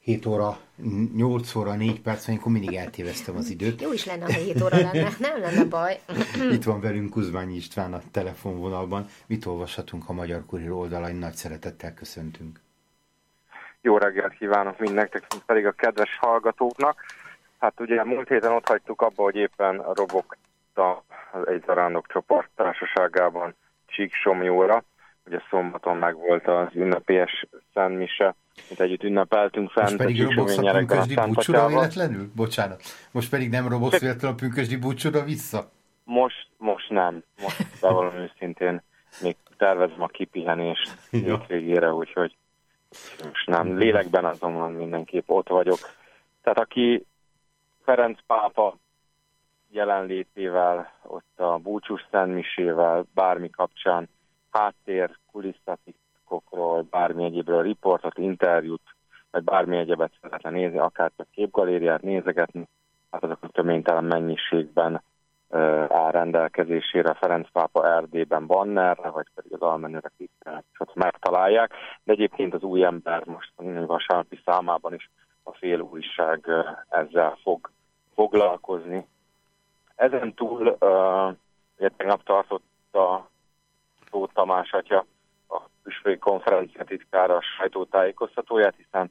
7 óra, 8 óra, 4 perc, amikor mindig eltéveztem az időt. Jó is lenne, ha 7 óra lenne, nem lenne baj. Itt van velünk Kuzmányi István a telefonvonalban. Mit olvashatunk a Magyar Kurír oldalain? Nagy szeretettel köszöntünk. Jó reggelt kívánok mindenkinek, mint pedig a kedves hallgatóknak. Hát ugye múlt héten ott hagytuk abba, hogy éppen robogta egy zarándok csoport társaságában Csíksomjóra. Ugye szombaton meg volt az ünnepélyes szentmise, mint együtt ünnepeltünk fent. Most pedig robogsz a pünkösdi búcsúra véletlenül? Bocsánat. Most pedig nem robogsz véletlenül a pünkösdi búcsúra vissza? Most nem. Most bevallom őszintén még tervezem a kipihenést végére, úgyhogy most nem. Lélekben azonban mindenképp ott vagyok. Tehát aki Ferenc pápa jelenlétével, ott a búcsús szentmisével, bármi kapcsán háttér, kulisszatitkokról, bármi egyébről riportot, interjút, vagy bármi egyebet szeretne nézni, akár csak képgalériát nézegetni, hát azok a töménytelen mennyiségben áll rendelkezésére a Ferenc pápa Erdélyben bannerre, vagy pedig az almenőre kikkel megtalálják. De egyébként az új ember most a vasárnapi számában is a fél újság ezzel fog foglalkozni. Ezen túl tegnap tartotta Tóth Tamás atya a püspöki konferencia titkára a sajtótájékoztatóját, hiszen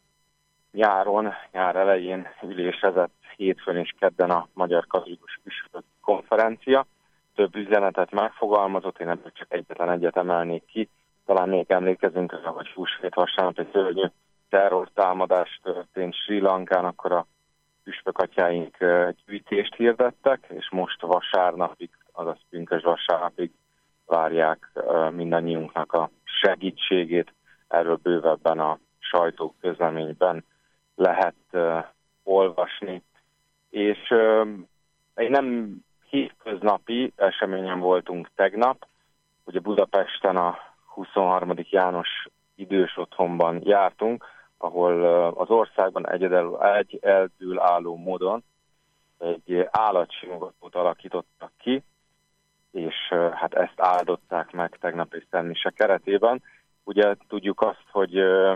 nyár elején ülésezett hétfőn és kedden a Magyar Katolikus Püspöki Konferencia. Több üzenetet megfogalmazott, én ebből csak egyetlen egyet emelnék ki. Talán még emlékezünk, hogy húsvét vasárnap egy szörnyű terrortámadás történt Srí Lankán, akkor a püspökatyáink gyűjtést hirdettek, és most vasárnapig, azaz pünkösd vasárnapig várják mindannyiunknak a segítségét. Erről bővebben a sajtóközleményben lehet olvasni. És egy nem hétköznapi eseményen voltunk tegnap. Ugye Budapesten a 23. János idős otthonban jártunk, ahol az országban egyedül álló módon egy állatsimogatót alakítottak ki, és hát ezt áldották meg tegnap és szentmise keretében. Ugye tudjuk azt, hogy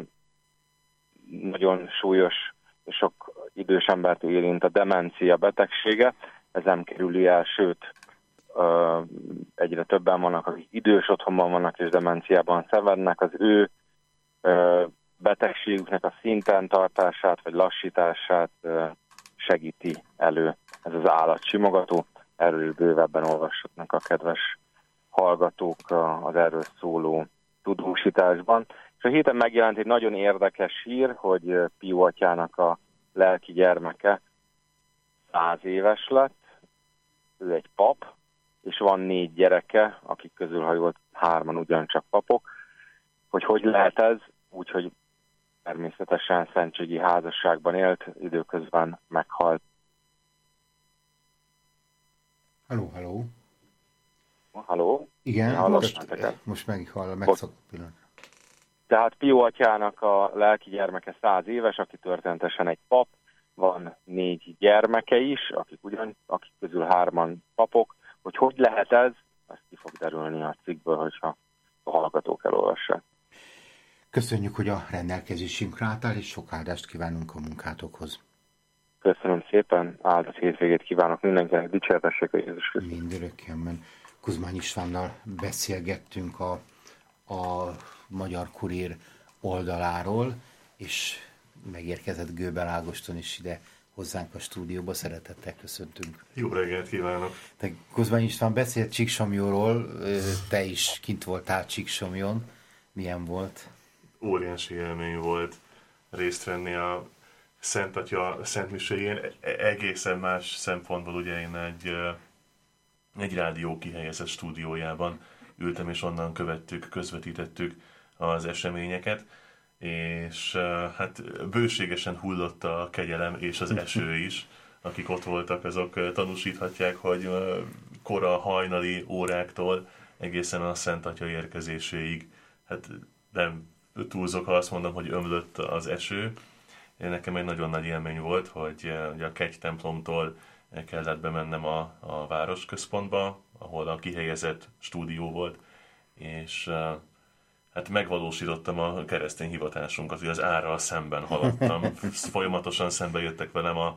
nagyon súlyos és sok idős embert érint a demencia betegsége, ez nem kerüli el, sőt egyre többen vannak, akik idős otthonban vannak és demenciában szenvednek. Az ő betegségüknek a szinten tartását vagy lassítását segíti elő ez az állatsimogató. Erről bővebben olvashatnak a kedves hallgatók az erről szóló tudósításban. És a héten megjelent egy nagyon érdekes hír, hogy Pió atyának a lelki gyermeke 100 éves lett, ő egy pap, és van 4 gyereke, akik közül, ha jól 3-an ugyancsak papok. Hogy lehet ez? Úgyhogy természetesen szentségi házasságban élt, időközben meghalt. Halló? Igen, most meghallom, megszokott pillanat. Tehát Pió atyának a lelki gyermeke 100 éves, aki történetesen egy pap, van 4 gyermeke is, akik közül 3-an papok. Hogy lehet ez, azt ki fog derülni a cikkből, hogyha a hallgatók elolvassák. Köszönjük, hogy a rendelkezésünkre álltál, és sok áldást kívánunk a munkátokhoz. Köszönöm szépen, áldott hétvégét kívánok mindenkinek, dicsértessék a Jézus Krisztus. Mindörökkénben. Kuzmányi Istvánnal beszélgettünk a Magyar Kurír oldaláról, és megérkezett Göbel Ágoston is ide hozzánk a stúdióba, szeretettel köszöntünk. Jó reggelt kívánok! Te Kuzmányi István beszélt Csíksomjóról, te is kint voltál Csíksomjon. Milyen volt? Óriási élmény volt részt venni a Szent Atya szentmiséjén. Egészen más szempontból, ugye én egy rádió kihelyezett stúdiójában ültem, és onnan közvetítettük az eseményeket, és hát bőségesen hullott a kegyelem és az eső is. Akik ott voltak, azok tanúsíthatják, hogy kora hajnali óráktól egészen a Szent Atya érkezéséig, hát nem túlzok, ha azt mondom, hogy ömlött az eső. Nekem egy nagyon nagy élmény volt, hogy a Kegy templomtól kellett bemennem a városközpontba, ahol a kihelyezett stúdió volt, és hát megvalósítottam a keresztény hivatásunkat, hogy az árral szemben haladtam. Folyamatosan szembe jöttek velem a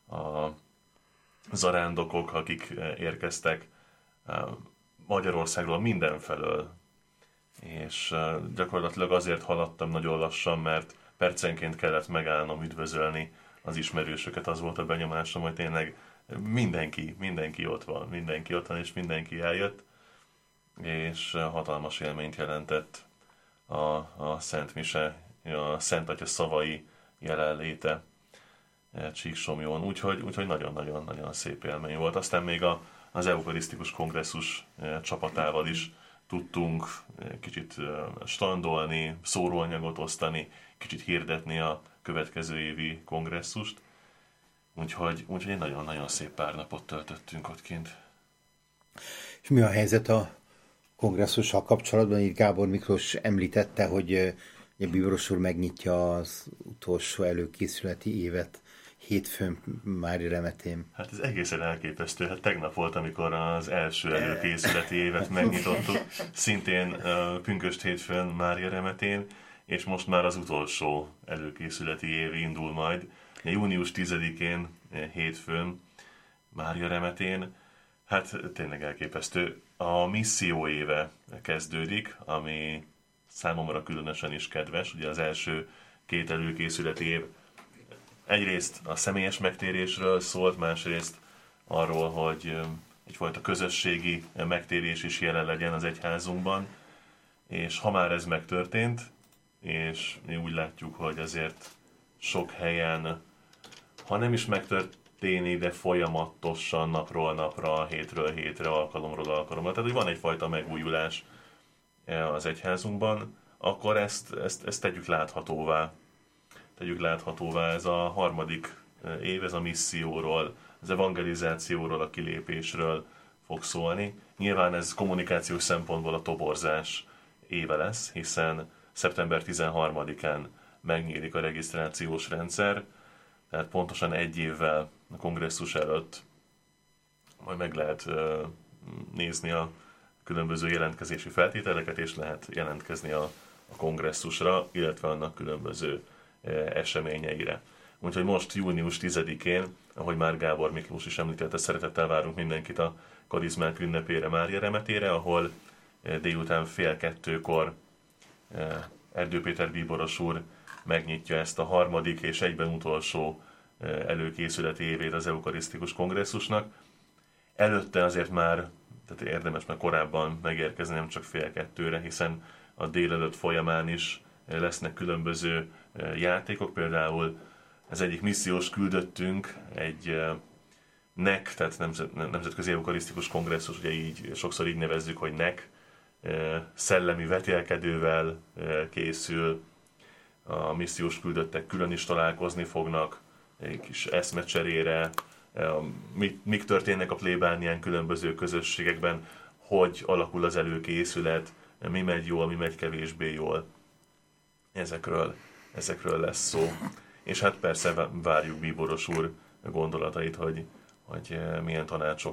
zarándokok, akik érkeztek Magyarországról mindenfelől. És gyakorlatilag azért haladtam nagyon lassan, mert percenként kellett megállnom üdvözölni az ismerősöket. Az volt a benyomásom, hogy tényleg mindenki ott van, és mindenki eljött. És hatalmas élményt jelentett a Szent Mise, a Szent Atya szavai jelenléte Csíksomlyón. Úgyhogy nagyon-nagyon szép élmény volt. Aztán még az eukarisztikus kongresszus csapatával is tudtunk kicsit standolni, szóróanyagot osztani, kicsit hirdetni a következő évi kongresszust. Úgyhogy egy nagyon-nagyon szép pár napot töltöttünk ott kint. És mi a helyzet a kongresszussal kapcsolatban? Itt Gábor Miklós említette, hogy Bíboros úr megnyitja az utolsó előkészületi évet hétfőn Mária Remetén. Hát ez egészen elképesztő. Hát tegnap volt, amikor az első előkészületi évet megnyitottuk, szintén pünkösd hétfőn Mária Remetén, és most már az utolsó előkészületi év indul majd. Június 10-én hétfőn Mária Remetén. Hát tényleg elképesztő. A misszió éve kezdődik, ami számomra különösen is kedves. Ugye az első 2 előkészületi év egyrészt a személyes megtérésről szólt, másrészt arról, hogy egyfajta közösségi megtérés is jelen legyen az egyházunkban. És ha már ez megtörtént, és mi úgy látjuk, hogy azért sok helyen, ha nem is megtörténik, de folyamatosan napról napra, hétről hétre, alkalomról alkalomra. Tehát, hogy van egyfajta megújulás az egyházunkban, akkor ezt tegyük láthatóvá. Ez a harmadik év, ez a misszióról, az evangelizációról, a kilépésről fog szólni. Nyilván ez kommunikációs szempontból a toborzás éve lesz, hiszen szeptember 13-án megnyílik a regisztrációs rendszer, tehát pontosan 1 évvel a kongresszus előtt majd meg lehet nézni a különböző jelentkezési feltételeket, és lehet jelentkezni a kongresszusra, illetve annak különböző eseményeire. Úgyhogy most június 10-én, ahogy már Gábor Miklós is említette, szeretettel várunk mindenkit a karizmák ünnepére, Mária Remetére, ahol délután 1:30-kor Erdő Péter bíboros úr megnyitja ezt a harmadik és egyben utolsó előkészületi évét az eukarisztikus kongresszusnak. Előtte azért már, tehát érdemes már korábban megérkezni, nem csak 1:30-re, hiszen a délelőtt folyamán is lesznek különböző játékok, például az egyik missziós küldöttünk egy NEC, tehát Nemzetközi Eukarisztikus Kongresszus, ugye sokszor így nevezzük, hogy NEC, szellemi vetélkedővel készül, a missziós küldöttek külön is találkozni fognak, egy kis eszmecserére, mik történnek a plébánián különböző közösségekben, hogy alakul az előkészület, mi megy jól, mi megy kevésbé jól. Ezekről lesz szó. És hát persze várjuk bíboros úr gondolatait, hogy milyen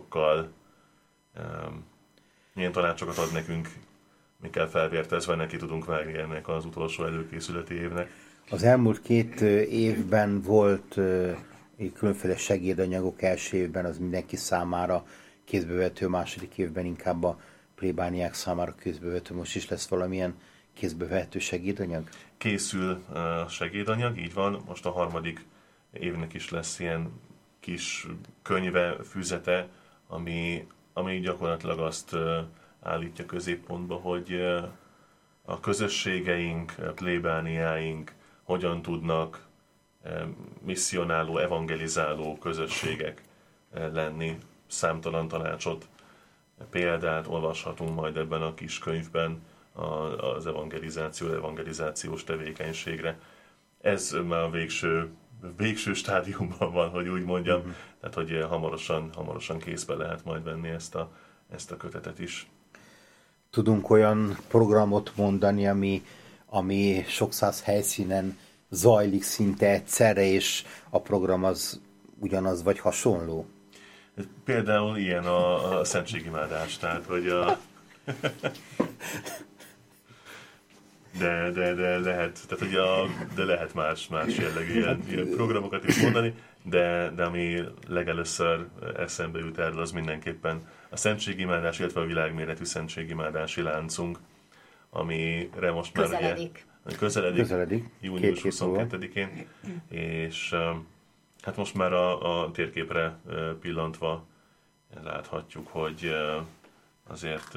tanácsokat ad nekünk, mikkel felvértezve neki tudunk vágni ennek az utolsó előkészületi évnek. Az elmúlt 2 évben volt különféle segédanyagok, első évben az mindenki számára kézbevető, második évben inkább a plébániák számára kézbevető. Most is lesz valamilyen kézbevető segédanyag? Készül segédanyag, így van. Most a harmadik évnek is lesz ilyen kis könyve, füzete, ami gyakorlatilag azt állítja középpontba, hogy a közösségeink, a plébániáink hogyan tudnak misszionáló, evangelizáló közösségek lenni. Számtalan tanácsot, példát olvashatunk majd ebben a kis könyvben az evangelizációs tevékenységre. Ez már a végső stádiumban van, hogy úgy mondjam, tehát hogy hamarosan kézbe lehet majd venni ezt a kötetet is. Tudunk olyan programot mondani, ami sok száz helyszínen zajlik szinte egyszerre, és a program az ugyanaz vagy hasonló? Például ilyen a szentségimádás, tehát hogy de lehet, tehát ugye de lehet más jellegű ilyen programokat is mondani, de ami legelőször eszembe jut erről, az mindenképpen a szentségimádás, illetve a világméretű szentségimádási láncunk, amire most már közeledik június 22-én, és hát most már a térképre pillantva láthatjuk, hogy azért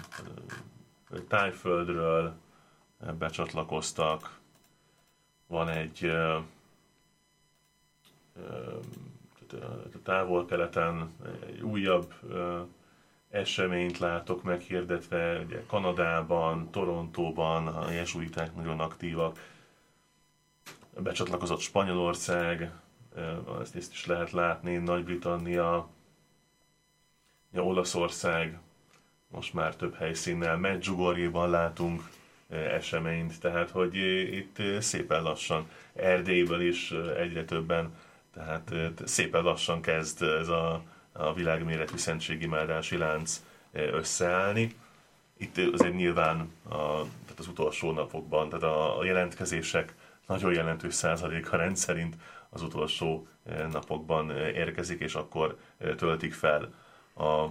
Tájföldről becsatlakoztak, van egy távol-keleten egy újabb eseményt látok meghirdetve, ugye Kanadában, Torontóban a jezsuiták nagyon aktívak, becsatlakozott Spanyolország, ezt is lehet látni, Nagy-Britannia, Olaszország, most már több helyszínnel, Medjugorjéban látunk eseményt, tehát hogy itt szépen lassan, Erdélyből is egyre többen, tehát szépen lassan kezd ez a világméretű szentségimádási lánc összeállni. Itt azért nyilván tehát az utolsó napokban, tehát a jelentkezések nagyon jelentős százaléka rendszerint az utolsó napokban érkezik, és akkor töltik fel a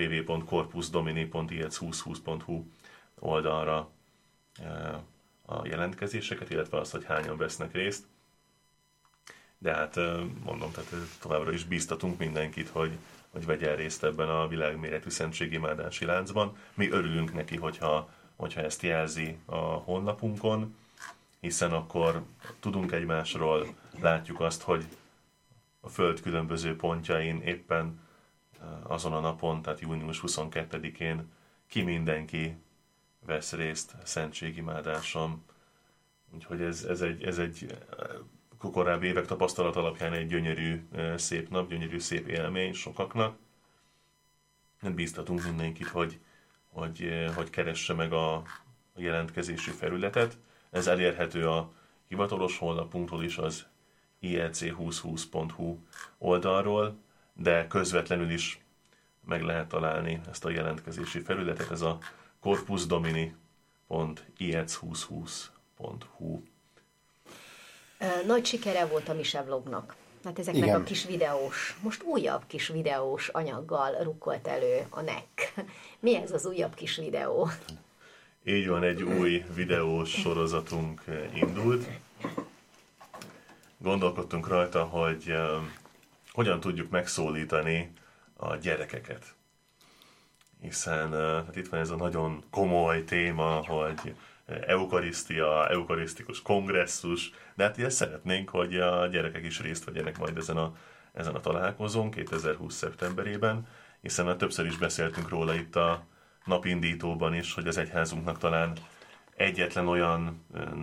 www.corpusdomini.iec2020.hu oldalra a jelentkezéseket, illetve azt, hogy hányan vesznek részt. De hát mondom, tehát továbbra is bíztatunk mindenkit, hogy vegyen részt ebben a világméretű szentségimádási láncban. Mi örülünk neki, hogyha ezt jelzi a honlapunkon, hiszen akkor tudunk egymásról, látjuk azt, hogy a Föld különböző pontjain éppen azon a napon, tehát június 22-én mindenki vesz részt szentségimádáson. Úgyhogy ez egy korábbi évek tapasztalat alapján egy gyönyörű szép nap, gyönyörű szép élmény sokaknak. Bíztatunk mindenkit, hogy keresse meg a jelentkezési felületet. Ez elérhető a hivatalos honlapunkról is, az iec2020.hu oldalról, de közvetlenül is meg lehet találni ezt a jelentkezési felületet, ez a corpusdomini.iec2020.hu. Nagy sikere volt a Mise vlognak. Hát ezeknek igen. A kis videós, most újabb kis videós anyaggal rukkolt elő a NEC. Mi ez az újabb kis videó? Így van, egy új videós sorozatunk indult. Gondolkodtunk rajta, hogy hogyan tudjuk megszólítani a gyerekeket. Hiszen hát itt van ez a nagyon komoly téma, hogy eukarisztikus kongresszus, de hát ilyen szeretnénk, hogy a gyerekek is részt vegyenek majd ezen a találkozón 2020. szeptemberében, hiszen többször is beszéltünk róla itt a napindítóban is, hogy az egyházunknak talán egyetlen olyan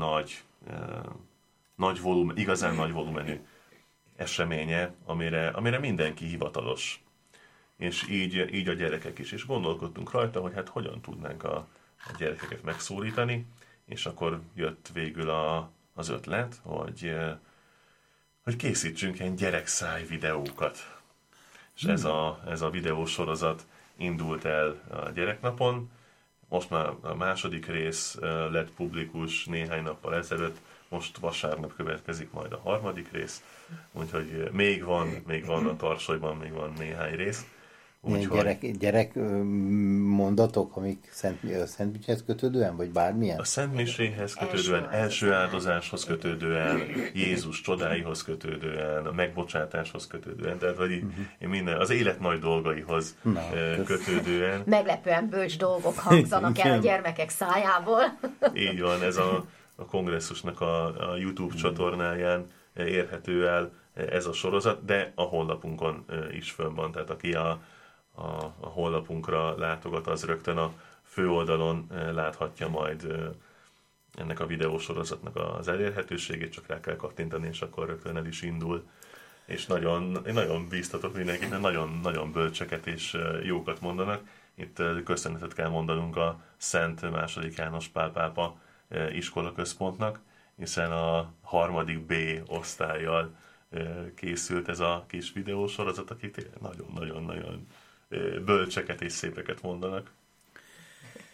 igazán nagy volumenű eseménye, amire mindenki hivatalos. És így a gyerekek is. És gondolkodtunk rajta, hogy hát hogyan tudnánk a gyerekeket megszólítani, és akkor jött végül az ötlet, hogy készítsünk ilyen gyerekszáj videókat. És ez a videósorozat indult el a gyereknapon. Most már a második rész lett publikus néhány nappal ezelőtt, most vasárnap következik majd a harmadik rész, úgyhogy még van a tarsolyban, még van néhány rész. Gyerek mondatok, amik Szentmiséhez kötődően, vagy bármilyen? A Szentmiséhez kötődően, első áldozáshoz kötődően, Jézus csodáihoz kötődően, a megbocsátáshoz kötődően, tehát vagy minden, az élet nagy dolgaihoz kötődően. Meglepően bölcs dolgok hangzanak el a gyermekek szájából. Így van, ez a kongresszusnak a YouTube csatornáján érhető el ez a sorozat, de a honlapunkon is fönn van, tehát aki a honlapunkra látogat, az rögtön a főoldalon láthatja majd ennek a videósorozatnak az elérhetőségét, csak rá kell kattintani, és akkor rögtön el is indul. És én nagyon bíztatok mindenkit, mert nagyon bölcseket és jókat mondanak. Itt köszönetet kell mondanunk a Szent II. János Pál pápa iskolaközpontnak, hiszen a 3. B osztállyal készült ez a kis videósorozat, akik nagyon bölcseket és szépeket mondanak.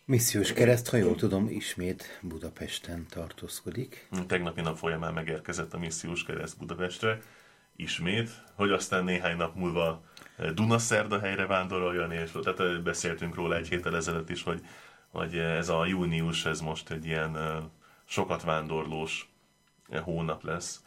Missziós kereszt, ha jól tudom, ismét Budapesten tartózkodik. Tegnapi nap folyamán megérkezett a Missziós kereszt Budapestre, ismét, hogy aztán néhány nap múlva Dunaszerdahelyre vándoroljon, és tehát beszéltünk róla egy héttel ezelőtt is, hogy ez a június, ez most egy ilyen sokat vándorlós hónap lesz.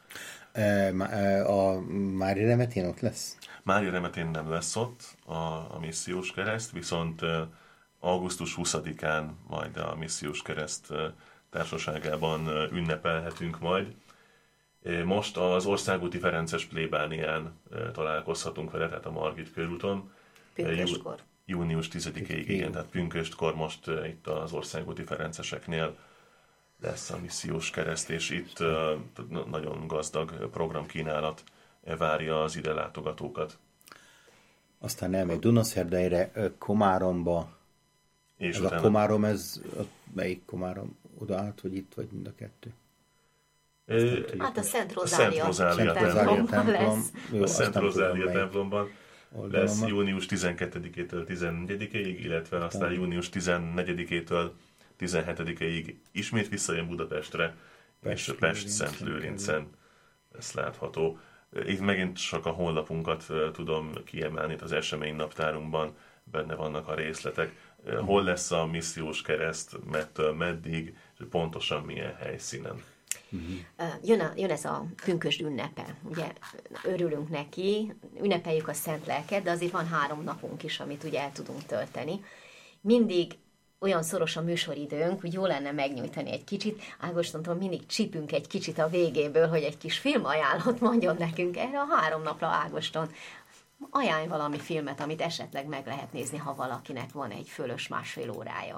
A Mári Remetén ott lesz? Mári Remetén nem lesz ott a Missziós kereszt, viszont augusztus 20-án majd a Missziós kereszt társaságában ünnepelhetünk majd. Most az Országúti Ferences plébánián találkozhatunk vele, tehát a Margit körúton. Pünköstkor. Június 10-ig, igen, tehát pünköstkor most itt az Országúti Ferenceseknél lesz a Missziós kereszt, és itt nagyon gazdag programkínálat várja az ide látogatókat. Aztán elmegy Dunaszerdahelyre, Komáromba. És ez utána... a Komárom, melyik Komárom? Oda állt, hogy itt vagy mind a kettő? Hát a Szent Rozália templomban lesz. A Szent Rozália templomban lesz június 12-től 14-ig, illetve aztán június 14-től 17-ig ismét visszajön Budapestre, és Pest-Szentlőrincen lesz látható. Itt megint csak a honlapunkat tudom kiemelni, itt az eseménynaptárunkban benne vannak a részletek. Hol lesz a Missziós kereszt, mettől meddig, pontosan milyen helyszínen. Jön ez a pünkösd ünnepe, ugye örülünk neki, ünnepeljük a Szent Lelket, de azért van 3 napunk is, amit ugye el tudunk tölteni. Mindig olyan szoros a műsoridőnk, hogy jó lenne megnyújtani egy kicsit. Ágostontól mindig csipünk egy kicsit a végéből, hogy egy kis filmajánlót mondjon nekünk erre a 3 napra, Ágoston. Ajánlj valami filmet, amit esetleg meg lehet nézni, ha valakinek van egy fölös 1,5 órája.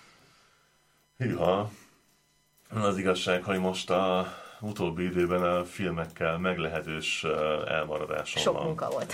Hűha! Az igazság, hogy most a utóbbi időben a filmekkel meglehetős elmaradásom sok van. Munka volt.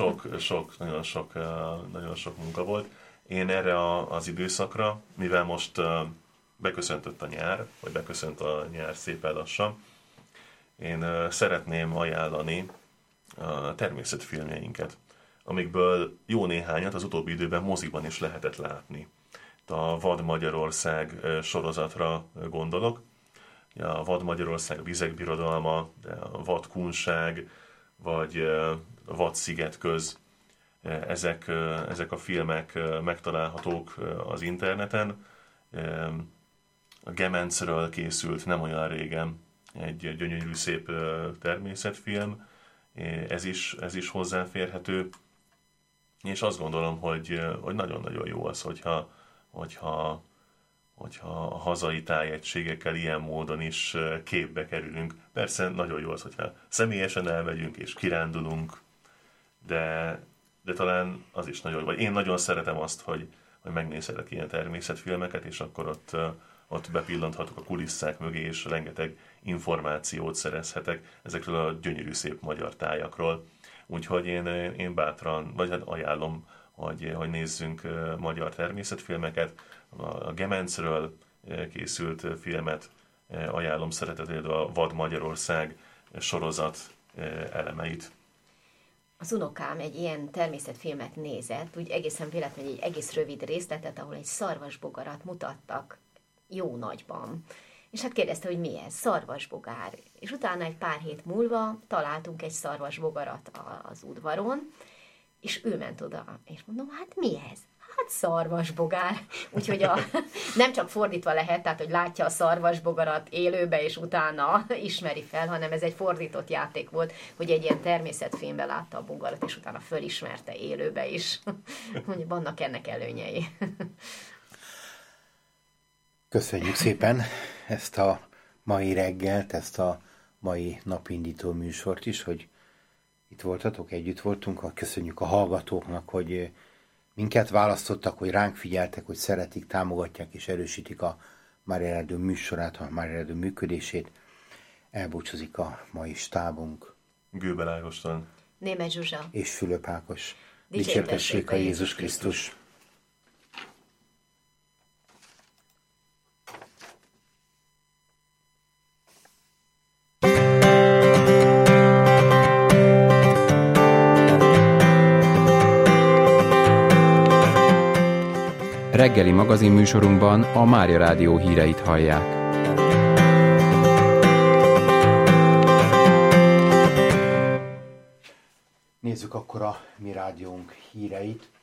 Nagyon sok munka volt. Én erre az időszakra, mivel most beköszöntött a nyár, vagy beköszönt a nyár szépen lassan, én szeretném ajánlani a természetfilmjeinket, amikből jó néhányat az utóbbi időben moziban is lehetett látni. A Vad Magyarország sorozatra gondolok. A Vad Magyarország, a Vizek Birodalma, a Vad Kunság, vagy a Vad Szigetköz. Ezek a filmek megtalálhatók az interneten. A Gemencről készült nem olyan régen egy gyönyörű szép természetfilm. Ez is hozzáférhető. És azt gondolom, hogy nagyon-nagyon jó az, hogyha a hazai tájegységekkel ilyen módon is képbe kerülünk. Persze nagyon jó az, hogyha személyesen elmegyünk és kirándulunk, de talán az is nagyon jó. Vagy én nagyon szeretem azt, hogy megnézhetek ilyen természetfilmeket, és akkor ott bepillanthatok a kulisszák mögé, és rengeteg információt szerezhetek ezekről a gyönyörű szép magyar tájakról. Úgyhogy én bátran, vagy hát ajánlom, hogy nézzünk magyar természetfilmeket. A Gemencről készült filmet ajánlom szeretettel, a Vad Magyarország sorozat elemeit. Az unokám egy ilyen természetfilmet nézett, úgy egészen véletlenül egy egész rövid részletet, ahol egy szarvasbogarat mutattak jó nagyban. És hát kérdezte, hogy mi ez? Szarvasbogár. És utána egy pár hét múlva találtunk egy szarvasbogarat az udvaron, és ő ment oda, és mondom, hát mi ez? Hát szarvasbogár. Úgyhogy nem csak fordítva lehet, tehát hogy látja a szarvasbogarat élőbe, és utána ismeri fel, hanem ez egy fordított játék volt, hogy egy ilyen természetfilmben látta a bogarat, és utána fölismerte élőbe is. Mondja, vannak ennek előnyei. Köszönjük szépen ezt a mai reggelt, ezt a mai napindító műsort is, hogy itt voltatok, együtt voltunk. Köszönjük a hallgatóknak, hogy minket választottak, hogy ránk figyeltek, hogy szeretik, támogatják és erősítik a Mária Rádió műsorát, a Mária Rádió működését. Elbúcsúzik a mai stábunk. Gőbel Ágoston, Németh Zsuzsa és Fülöp Ákos. Dicsértessék a Jézus Krisztus! Reggeli magazinműsorunkban a Mária Rádió híreit hallják. Nézzük akkor a mi rádiónk híreit.